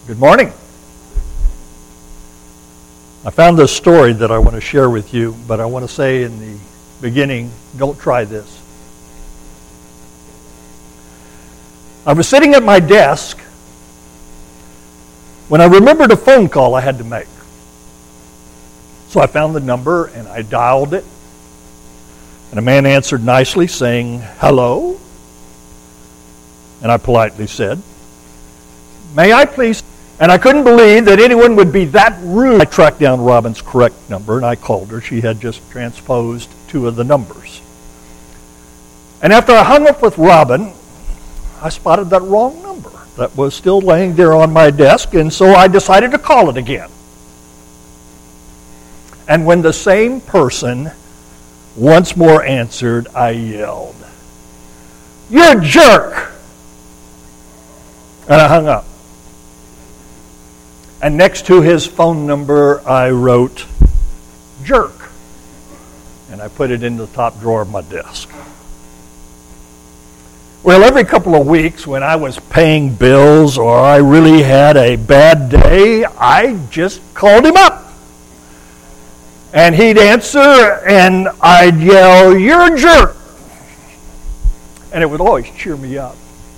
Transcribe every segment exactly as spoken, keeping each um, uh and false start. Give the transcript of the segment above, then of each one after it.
Good morning. I found this story that I want to share with you, but I want to say in the beginning, don't try this. I was sitting at my desk when I remembered a phone call I had to make. So I found the number and I dialed it. And a man answered nicely saying, "Hello?" And I politely said, "May I please?" And I couldn't believe that anyone would be that rude. I tracked down Robin's correct number and I called her. She had just transposed two of the numbers. And after I hung up with Robin, I spotted that wrong number that was still laying there on my desk, and so I decided to call it again. And when the same person once more answered, I yelled, "You're a jerk!" And I hung up. And next to his phone number, I wrote, "Jerk." And I put it in the top drawer of my desk. Well, every couple of weeks when I was paying bills or I really had a bad day, I just called him up. And he'd answer, and I'd yell, "You're a jerk." And it would always cheer me up.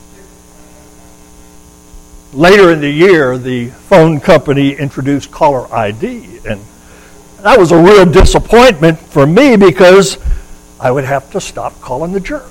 Later in the year, the phone company introduced caller I D, and that was a real disappointment for me because I would have to stop calling the jerk.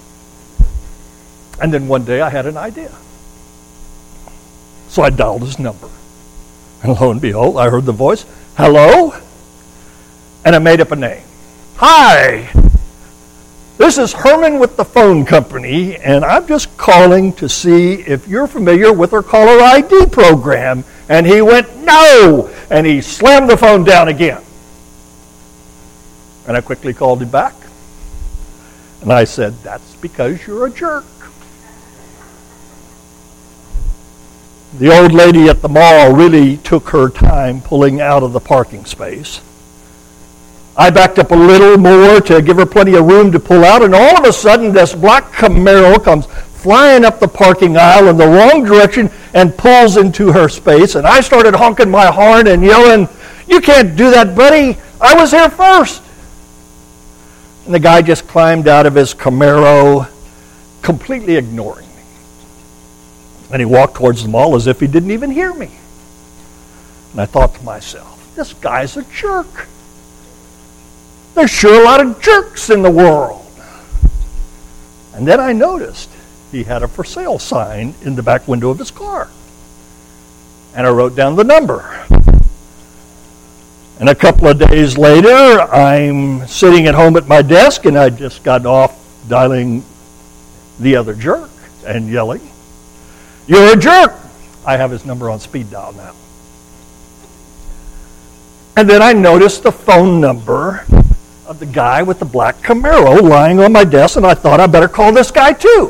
And then one day I had an idea. So I dialed his number. And lo and behold, I heard the voice, "Hello?" And I made up a name. "Hi, this is Herman with the phone company, and I'm just calling to see if you're familiar with our caller I D program." And he went, "No!" And he slammed the phone down again. And I quickly called him back. And I said, "That's because you're a jerk." The old lady at the mall really took her time pulling out of the parking space. I backed up a little more to give her plenty of room to pull out, and all of a sudden this black Camaro comes flying up the parking aisle in the wrong direction and pulls into her space, and I started honking my horn and yelling, "You can't do that, buddy. I was here first." And the guy just climbed out of his Camaro, completely ignoring me. And he walked towards the mall as if he didn't even hear me. And I thought to myself, this guy's a jerk. There's sure a lot of jerks in the world. And then I noticed he had a for sale sign in the back window of his car. And I wrote down the number. And a couple of days later, I'm sitting at home at my desk, and I just got off dialing the other jerk and yelling, "You're a jerk!" I have his number on speed dial now. And then I noticed the phone number of the guy with the black Camaro lying on my desk, and I thought I better call this guy too.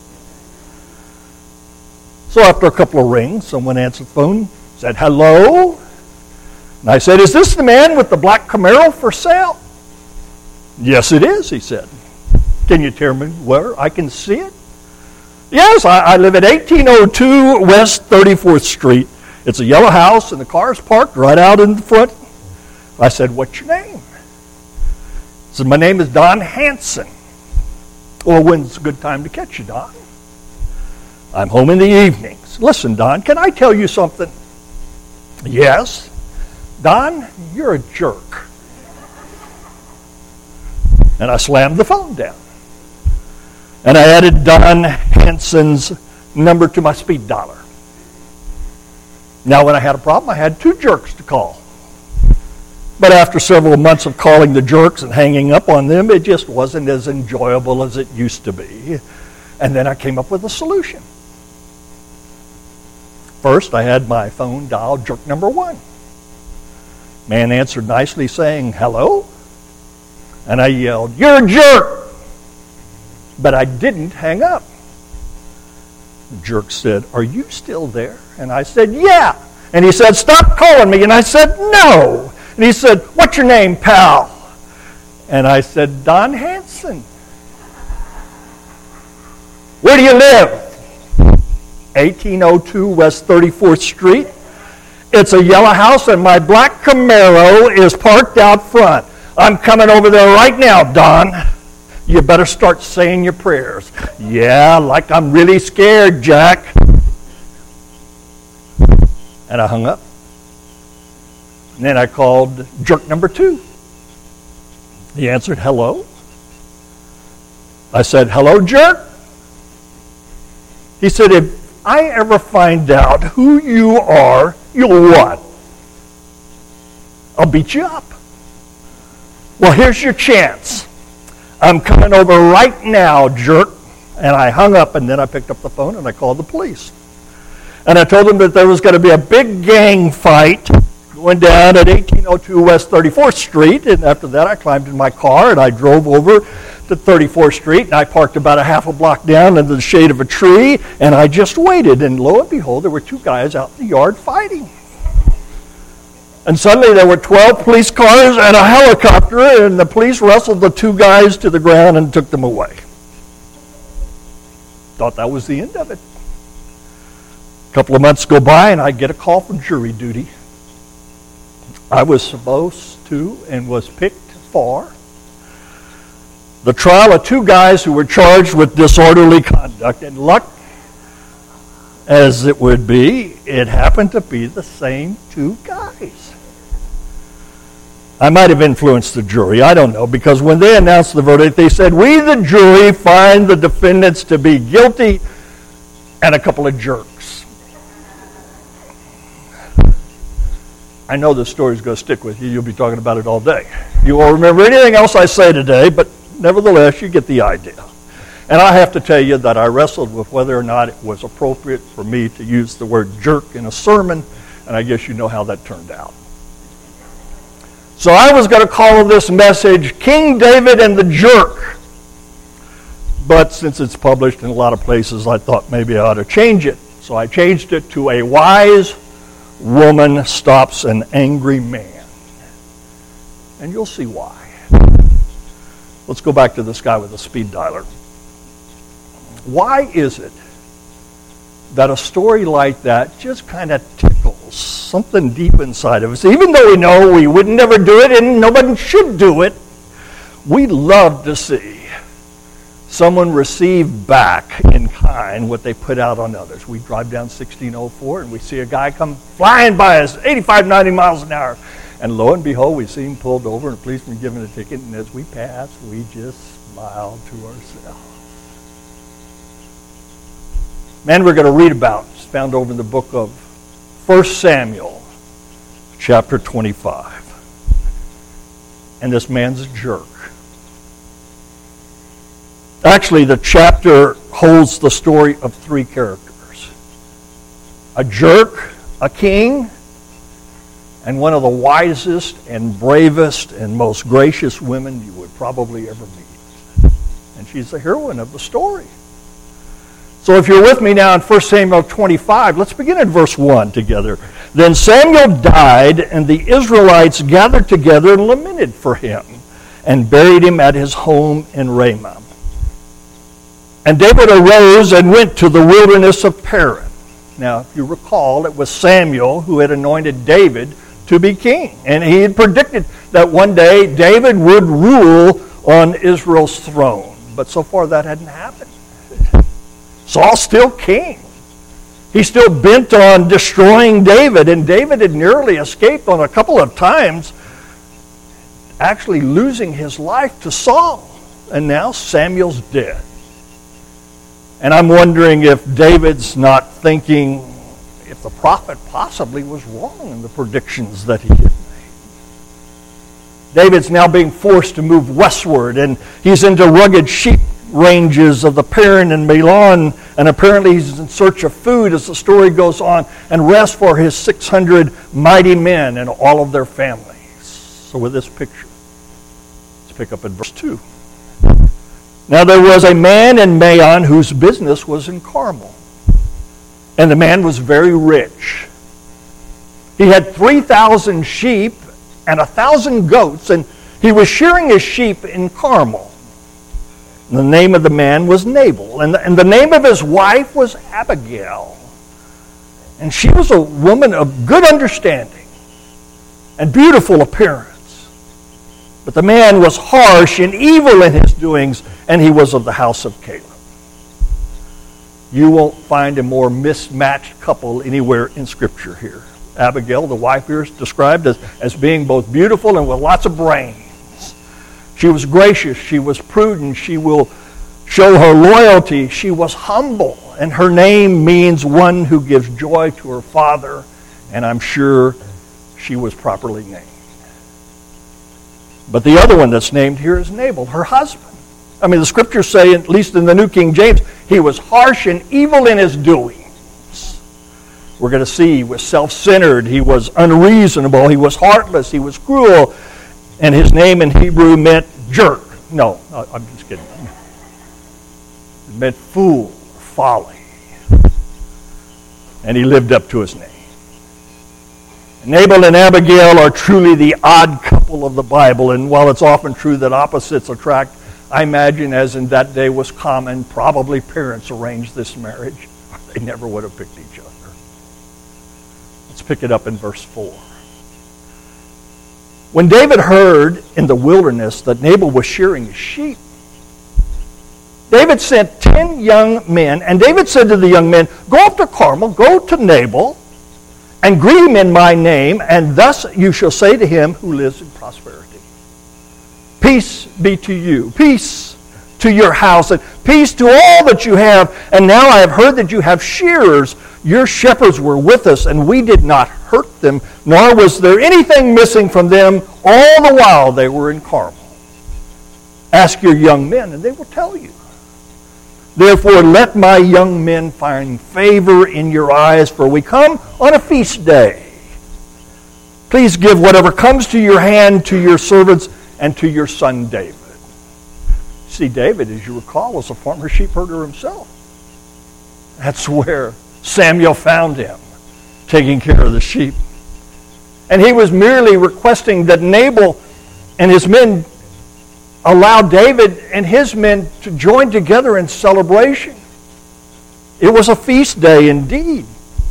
So after a couple of rings, someone answered the phone, said, "Hello?" And I said, "Is this the man with the black Camaro for sale?" "Yes, it is," he said. "Can you tell me where I can see it?" "Yes, I, I live at eighteen oh two West thirty-fourth Street. It's a yellow house, and the car's parked right out in the front." I said, "What's your name?" He said, "My name is Don Hanson." "Well, when's a good time to catch you, Don?" "I'm home in the evenings." "Listen, Don, can I tell you something?" "Yes." "Don, you're a jerk." And I slammed the phone down. And I added Don Hanson's number to my speed dialer. Now, when I had a problem, I had two jerks to call. But after several months of calling the jerks and hanging up on them, it just wasn't as enjoyable as it used to be. And then I came up with a solution. First, I had my phone dial jerk number one. Man answered nicely saying, "Hello?" And I yelled, "You're a jerk!" But I didn't hang up. The jerk said, "Are you still there?" And I said, "Yeah." And he said, "Stop calling me." And I said, "No." And he said, "What's your name, pal?" And I said, "Don Hanson." "Where do you live?" eighteen oh two West thirty-fourth Street. It's a yellow house, and my black Camaro is parked out front. I'm coming over there right now, Don. You better start saying your prayers. Yeah, like I'm really scared, Jack. And I hung up. And then I called jerk number two. He answered, hello. I said, hello, jerk. He said, if I ever find out who you are, you'll what? I'll beat you up. Well, here's your chance. I'm coming over right now, jerk. And I hung up, and then I picked up the phone, and I called the police. And I told them that there was going to be a big gang fight going down at eighteen oh two West thirty-fourth Street. And after that, I climbed in my car, and I drove over to thirty-fourth Street, and I parked about a half a block down in the shade of a tree, and I just waited. And lo and behold, there were two guys out in the yard fighting. And suddenly there were twelve police cars and a helicopter, and the police wrestled the two guys to the ground and took them away. Thought that was the end of it. A couple of months go by, and I get a call from jury duty. I was supposed to and was picked for the trial of two guys who were charged with disorderly conduct. And luck as it would be, it happened to be the same two guys. I might have influenced the jury, I don't know, because when they announced the verdict, they said, we, the jury, find the defendants to be guilty and a couple of jerks. I know this story's going to stick with you. You'll be talking about it all day. You won't remember anything else I say today, but nevertheless, you get the idea. And I have to tell you that I wrestled with whether or not it was appropriate for me to use the word jerk in a sermon, and I guess you know how that turned out. So I was going to call this message King David and the Jerk. But since it's published in a lot of places, I thought maybe I ought to change it. So I changed it to A Wise Woman Stops an Angry Man. And you'll see why. Let's go back to this guy with a speed dialer. Why is it that a story like that just kind of tickles something deep inside of us? Even though we know we would never do it and nobody should do it, we love to see someone receive back in kind what they put out on others. We drive down sixteen oh four and we see a guy come flying by us, eighty-five, ninety miles an hour. And lo and behold, we see him pulled over and a policeman giving a ticket. And as we pass, we just smile to ourselves. Man, we're going to read about, it's found over in the book of First Samuel, chapter twenty-five. And this man's a jerk. Actually, the chapter holds the story of three characters. A jerk, a king, and one of the wisest and bravest and most gracious women you would probably ever meet. And she's the heroine of the story. So if you're with me now in First Samuel twenty-five, let's begin at verse one together. Then Samuel died, and the Israelites gathered together and lamented for him, and buried him at his home in Ramah. And David arose and went to the wilderness of Paran. Now, if you recall, it was Samuel who had anointed David to be king. And he had predicted that one day David would rule on Israel's throne. But so far that hadn't happened. Saul's still king. He's still bent on destroying David, and David had nearly escaped on a couple of times, actually losing his life to Saul. And now Samuel's dead. And I'm wondering if David's not thinking if the prophet possibly was wrong in the predictions that he had made. David's now being forced to move westward, and he's into rugged sheep ranges of the Paran and Milan, and apparently he's in search of food as the story goes on, and rest for his six hundred mighty men and all of their families. So with this picture, let's pick up at verse two. Now there was a man in Maon whose business was in Carmel, and the man was very rich. He had three thousand sheep and a thousand goats, and he was shearing his sheep in Carmel. The name of the man was Nabal, and the, and the name of his wife was Abigail. And she was a woman of good understanding and beautiful appearance. But the man was harsh and evil in his doings, and he was of the house of Caleb. You won't find a more mismatched couple anywhere in Scripture here. Abigail, the wife here, is described as, as being both beautiful and with lots of brains. She was gracious. She was prudent. She will show her loyalty. She was humble. And her name means one who gives joy to her father. And I'm sure she was properly named. But the other one that's named here is Nabal, her husband. I mean, the Scriptures say, at least in the New King James, he was harsh and evil in his doings. We're going to see he was self-centered, he was unreasonable, he was heartless, he was cruel, and his name in Hebrew meant jerk. No, I'm just kidding. It meant fool, folly. And he lived up to his name. Nabal and Abigail are truly the odd couple of the Bible, and while it's often true that opposites attract, I imagine, as in that day was common, probably parents arranged this marriage. They never would have picked each other. Let's pick it up in verse four. When David heard in the wilderness that Nabal was shearing his sheep, David sent ten young men, and David said to the young men, "Go up to Carmel, go to Nabal, and greet him in my name, and thus you shall say to him who lives in prosperity, peace be to you, peace to your house, and peace to all that you have. And now I have heard that you have shearers. Your shepherds were with us, and we did not hurt them, nor was there anything missing from them all the while they were in Carmel. Ask your young men, and they will tell you. Therefore, let my young men find favor in your eyes, for we come on a feast day. Please give whatever comes to your hand to your servants and to your son David." See, David, as you recall, was a former sheep herder himself. That's where Samuel found him, taking care of the sheep. And he was merely requesting that Nabal and his men allow David and his men to join together in celebration. It was a feast day indeed.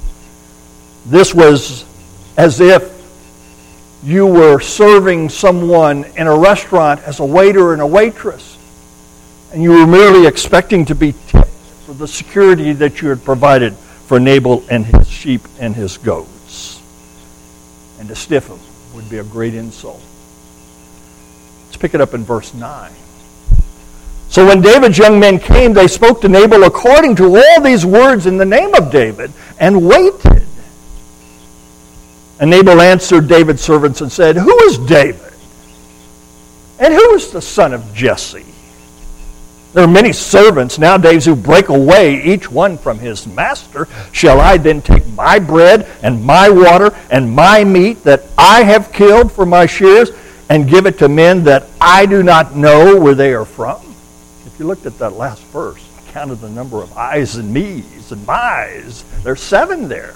This was as if you were serving someone in a restaurant as a waiter and a waitress, and you were merely expecting to be tipped for the security that you had provided for Nabal and his sheep and his goats. And to stiff him would be a great insult. Let's pick it up in verse nine. So when David's young men came, they spoke to Nabal according to all these words in the name of David, and waited. And Nabal answered David's servants and said, "Who is David? And who is the son of Jesse? There are many servants nowadays who break away, each one from his master. Shall I then take my bread and my water and my meat that I have killed for my shears and give it to men that I do not know where they are from?" If you looked at that last verse, counted the number of I's and me's and my's, there's seven there.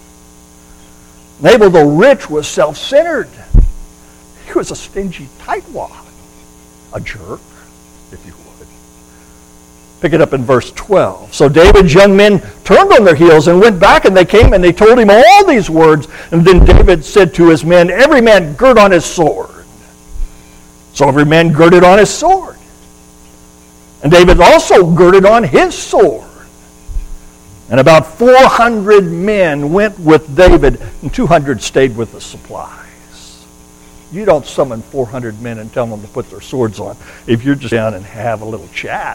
Nabal, though rich, was self-centered. He was a stingy tightwad, a jerk, if you would. Pick it up in verse twelve. So David's young men turned on their heels and went back, and they came and they told him all these words. And then David said to his men, "Every man gird on his sword." So every man girded on his sword. And David also girded on his sword. And about four hundred men went with David, and two hundred stayed with the supplies. You don't summon four hundred men and tell them to put their swords on if you're just down and have a little chat.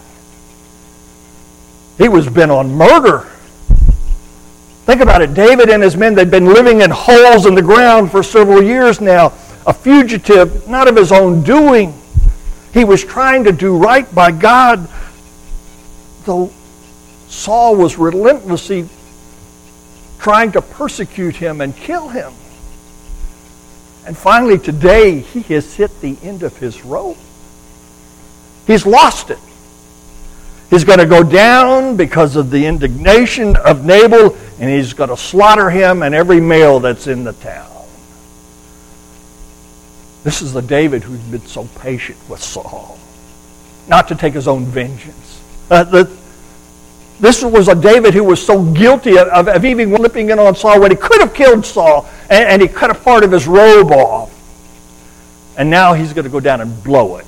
He was bent on murder. Think about it. David and his men, they'd been living in holes in the ground for several years now. A fugitive, not of his own doing. He was trying to do right by God, though Saul was relentlessly trying to persecute him and kill him. And finally today, he has hit the end of his rope. He's lost it. He's going to go down because of the indignation of Nabal, and he's going to slaughter him and every male that's in the town. This is the David who's been so patient with Saul, not to take his own vengeance. Uh, the, This was a David who was so guilty of, of, of even slipping in on Saul when he could have killed Saul, and, and he cut a part of his robe off. And now he's going to go down and blow it.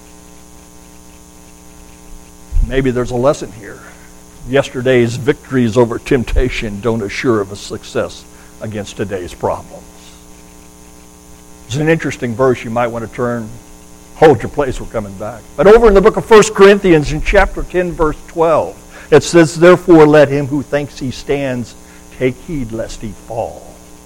Maybe there's a lesson here. Yesterday's victories over temptation don't assure of a success against today's problems. It's an interesting verse. You might want to turn. Hold your place. We're coming back. But over in the book of First Corinthians in chapter ten, verse twelve, it says, therefore let him who thinks he stands take heed lest he fall.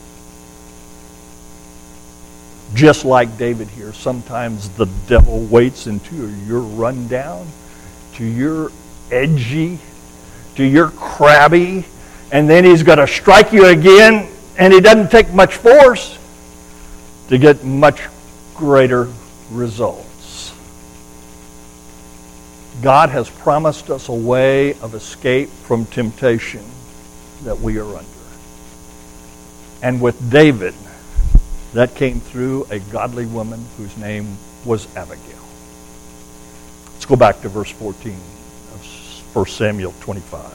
Just like David here, sometimes the devil waits until you're run down, to you're edgy, to you're crabby, and then he's going to strike you again, and he doesn't take much force to get much greater results. God has promised us a way of escape from temptation that we are under. And with David, that came through a godly woman whose name was Abigail. Let's go back to verse fourteen of First Samuel twenty-five.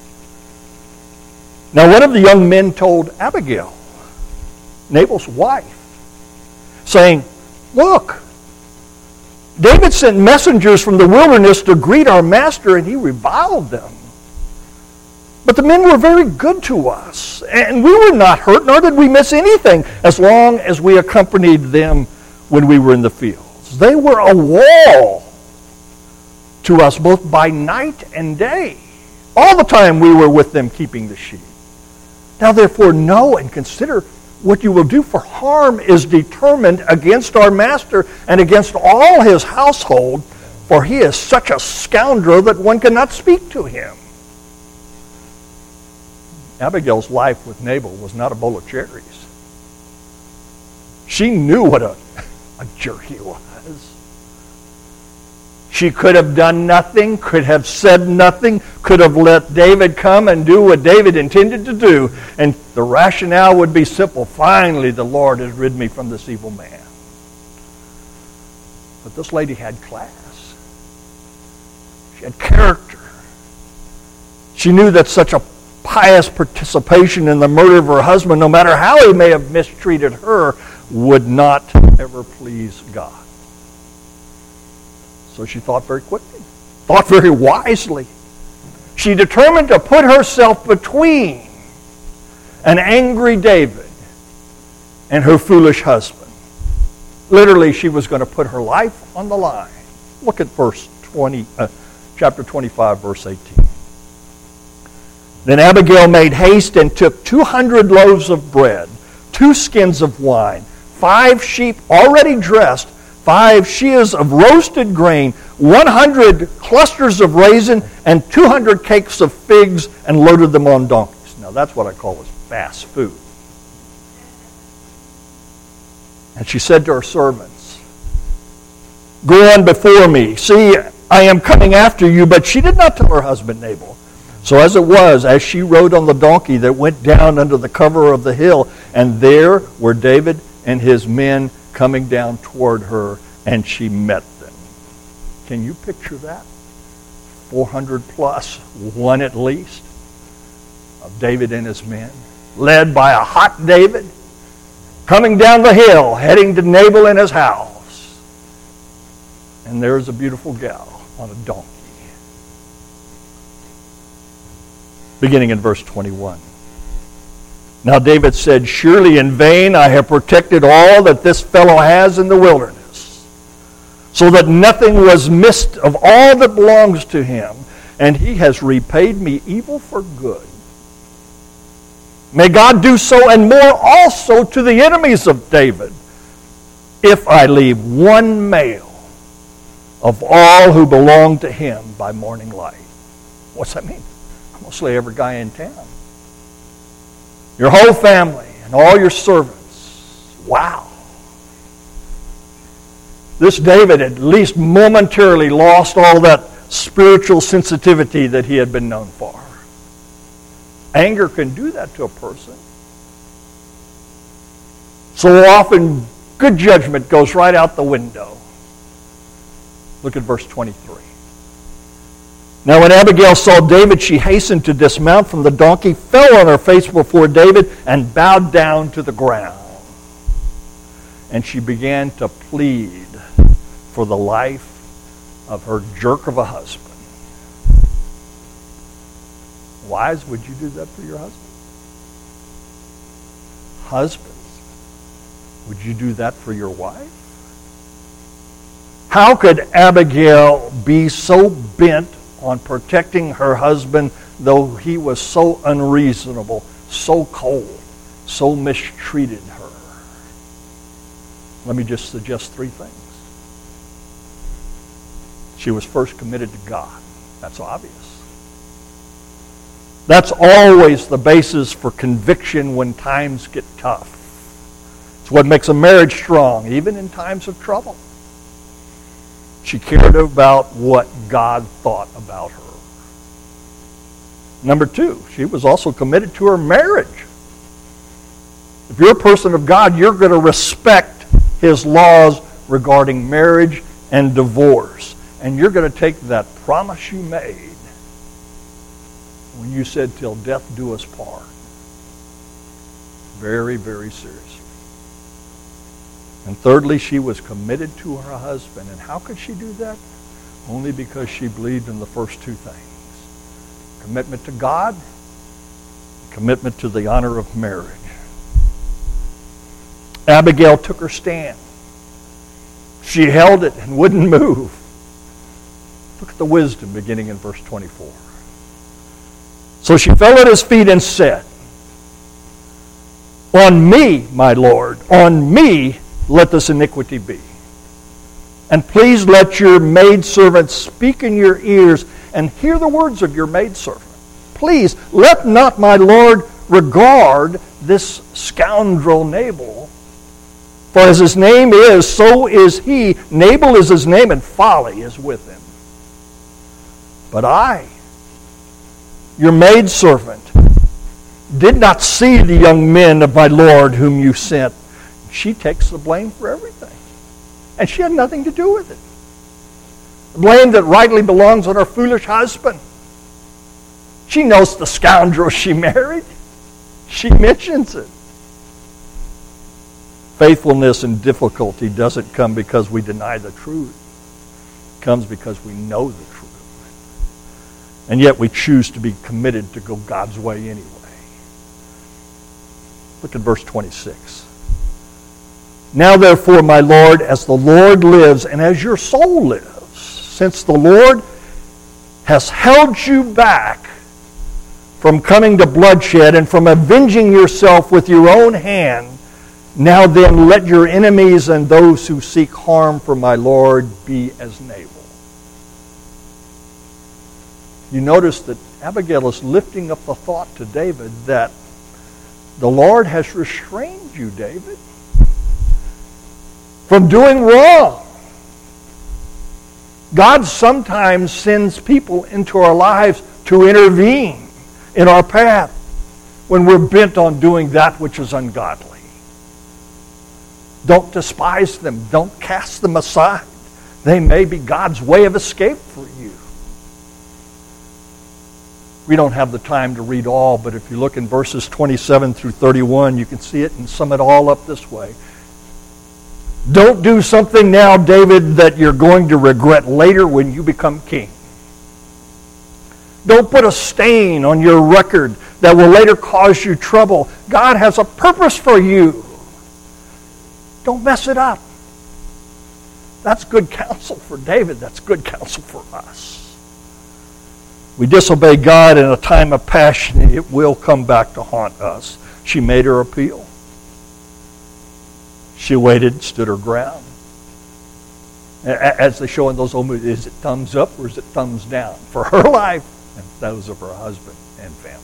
Now one of the young men told Abigail, Nabal's wife, saying, look, David sent messengers from the wilderness to greet our master, and he reviled them. But the men were very good to us, and we were not hurt, nor did we miss anything, as long as we accompanied them when we were in the fields. They were a wall to us both by night and day, all the time we were with them keeping the sheep. Now therefore know and consider what you will do, for harm is determined against our master and against all his household, for he is such a scoundrel that one cannot speak to him. Abigail's life with Nabal was not a bowl of cherries. She knew what a, a jerk he was. She could have done nothing, could have said nothing, could have let David come and do what David intended to do, and the rationale would be simple. Finally, the Lord has rid me from this evil man. But this lady had class. She had character. She knew that such a pious participation in the murder of her husband, no matter how he may have mistreated her, would not ever please God. So she thought very quickly, thought very wisely. She determined to put herself between an angry David and her foolish husband. Literally, she was going to put her life on the line. Look at verse twenty, uh, chapter twenty-five, verse eighteen. Then Abigail made haste and took two hundred loaves of bread, two skins of wine, five sheep already dressed, five shears of roasted grain, one hundred clusters of raisin, and two hundred cakes of figs, and loaded them on donkeys. Now that's what I call as fast food. And she said to her servants, go on before me. See, I am coming after you. But she did not tell her husband Nabal. So as it was, as she rode on the donkey that went down under the cover of the hill, and there were David and his men coming down toward her, and she met them. Can you picture that? four hundred plus, one at least, of David and his men, led by a hot David, coming down the hill, heading to Nabal in his house. And there's a beautiful gal on a donkey. Beginning in verse twenty-one. Now David said, surely in vain I have protected all that this fellow has in the wilderness, so that nothing was missed of all that belongs to him, and he has repaid me evil for good. May God do so and more also to the enemies of David, if I leave one male of all who belong to him by morning light. What's that mean? I'm going to slay every guy in town. Your whole family and all your servants. Wow. This David at least momentarily lost all that spiritual sensitivity that he had been known for. Anger can do that to a person. So often, good judgment goes right out the window. Look at verse twenty-three. Now when Abigail saw David, she hastened to dismount from the donkey, fell on her face before David, and bowed down to the ground. And she began to plead for the life of her jerk of a husband. Wives, would you do that for your husband? Husbands, would you do that for your wife? How could Abigail be so bent on protecting her husband, though he was so unreasonable, so cold, so mistreated her? Let me just suggest three things. She was first committed to God. That's obvious. That's always the basis for conviction when times get tough. It's what makes a marriage strong, even in times of trouble. She cared about what God thought about her. Number two, she was also committed to her marriage. If you're a person of God, you're going to respect His laws regarding marriage and divorce. And you're going to take that promise you made when you said, till death do us part, very, very seriously. And thirdly, she was committed to her husband. And how could she do that? Only because she believed in the first two things. Commitment to God, commitment to the honor of marriage. Abigail took her stand. She held it and wouldn't move. Look at the wisdom beginning in verse twenty-four. So she fell at his feet and said, "On me, my Lord, on me let this iniquity be. And please let your maidservant speak in your ears and hear the words of your maidservant. Please let not my Lord regard this scoundrel Nabal. For as his name is, so is he. Nabal is his name, and folly is with him. But I, your maidservant, did not see the young men of my Lord whom you sent." She takes the blame for everything. And she had nothing to do with it. The blame that rightly belongs on her foolish husband. She knows the scoundrel she married. She mentions it. Faithfulness in difficulty doesn't come because we deny the truth. It comes because we know the truth. And yet we choose to be committed to go God's way anyway. Look at verse twenty-six. "Now therefore, my Lord, as the Lord lives and as your soul lives, since the Lord has held you back from coming to bloodshed and from avenging yourself with your own hand, now then let your enemies and those who seek harm for my Lord be as Nabal." You notice that Abigail is lifting up the thought to David that the Lord has restrained you, David, from doing wrong. God sometimes sends people into our lives to intervene in our path when we're bent on doing that which is ungodly. Don't despise them. Don't cast them aside. They may be God's way of escape for you. We don't have the time to read all, but if you look in verses twenty-seven through thirty-one, you can see it and sum it all up this way. Don't do something now, David, that you're going to regret later when you become king. Don't put a stain on your record that will later cause you trouble. God has a purpose for you. Don't mess it up. That's good counsel for David. That's good counsel for us. We disobey God in a time of passion, and it will come back to haunt us. She made her appeal. She waited, stood her ground. As they show in those old movies, is it thumbs up or is it thumbs down for her life and those of her husband and family?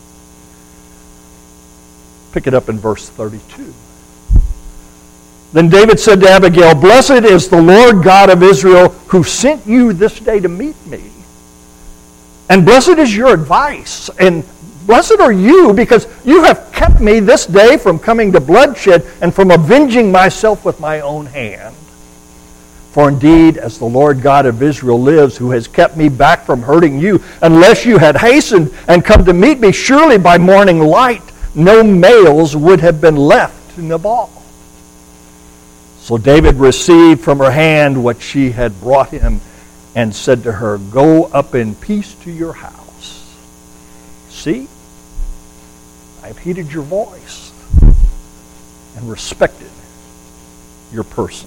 Pick it up in verse thirty-two. "Then David said to Abigail, Blessed is the Lord God of Israel who sent you this day to meet me. And blessed is your advice, and blessed are you, because you have kept me this day from coming to bloodshed and from avenging myself with my own hand. For indeed, as the Lord God of Israel lives, who has kept me back from hurting you, unless you had hastened and come to meet me, surely by morning light no males would have been left to Nabal. So David received from her hand what she had brought him and said to her, Go up in peace to your house. See, I have heeded your voice and respected your person.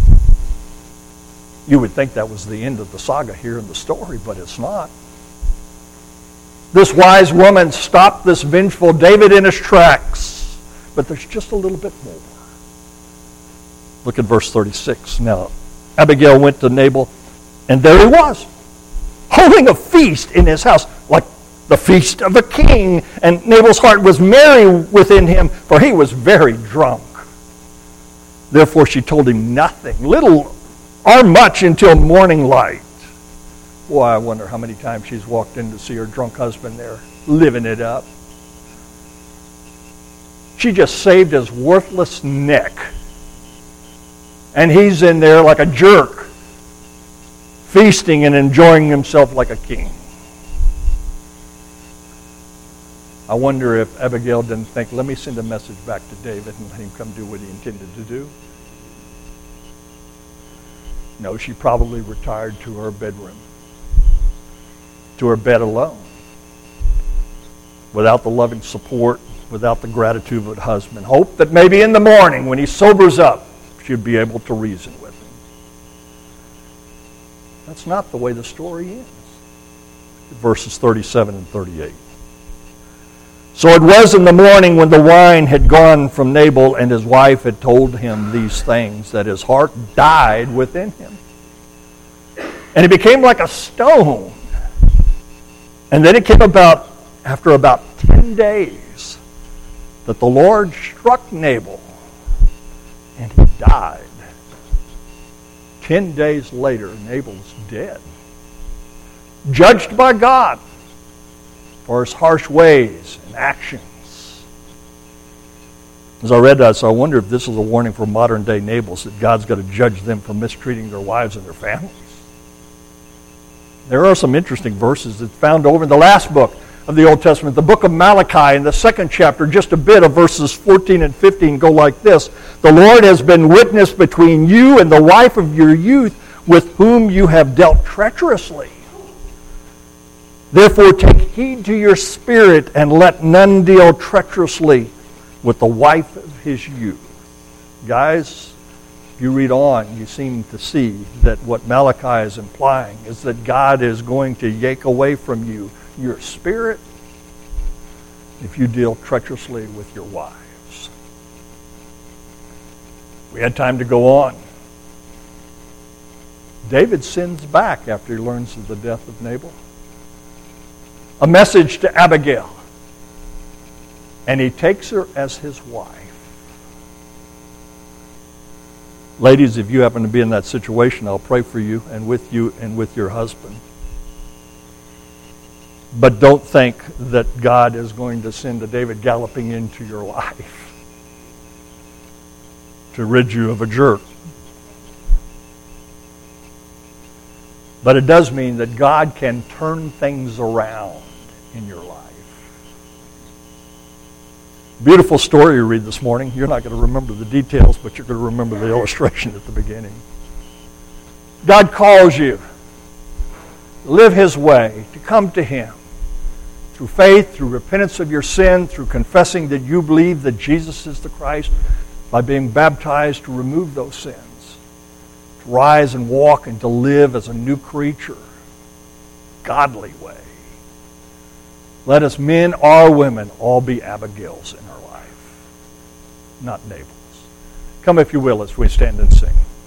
You would think that was the end of the saga here in the story, but it's not. This wise woman stopped this vengeful David in his tracks. But there's just a little bit more. Look at verse thirty-six. Now, Abigail went to Nabal, and there he was, holding a feast in his house, like the feast of a king. And Nabal's heart was merry within him, for he was very drunk. Therefore she told him nothing, little or much, until morning light. Boy, I wonder how many times she's walked in to see her drunk husband there, living it up. She just saved his worthless neck. And he's in there like a jerk, feasting and enjoying himself like a king. I wonder if Abigail didn't think, let me send a message back to David and let him come do what he intended to do. No, she probably retired to her bedroom, to her bed alone, without the loving support, without the gratitude of her husband. Hope that maybe in the morning when he sobers up, she'd be able to reason with him. That's not the way the story ends. Verses thirty-seven and thirty-eight. So it was in the morning when the wine had gone from Nabal and his wife had told him these things that his heart died within him. And he became like a stone. And then it came about, after about ten days, that the Lord struck Nabal and he died. Ten days later, Nabal's dead. Judged by God for his harsh ways and actions. As I read that, so I wonder if this is a warning for modern day Nabals, that God's going to judge them for mistreating their wives and their families. There are some interesting verses that's found over in the last book of the Old Testament, the book of Malachi, in the second chapter. Just a bit of verses fourteen and fifteen go like this. The Lord has been witness between you and the wife of your youth, with whom you have dealt treacherously. Therefore take heed to your spirit, and let none deal treacherously with the wife of his youth. Guys, if you read on, you seem to see that what Malachi is implying is that God is going to yank away from you your spirit if you deal treacherously with your wives. We had time to go on. David sends back after he learns of the death of Nabal a message to Abigail, and he takes her as his wife. Ladies, if you happen to be in that situation, I'll pray for you and with you and with your husband. But don't think that God is going to send a David galloping into your life to rid you of a jerk. But it does mean that God can turn things around in your life. Beautiful story you read this morning. You're not going to remember the details, but you're going to remember the illustration at the beginning. God calls you to live his way, to come to him through faith, through repentance of your sin, through confessing that you believe that Jesus is the Christ, by being baptized to remove those sins, to rise and walk and to live as a new creature, godly way. Let us, men or women, all be Abigails in our life, not Nabals. Come, if you will, as we stand and sing.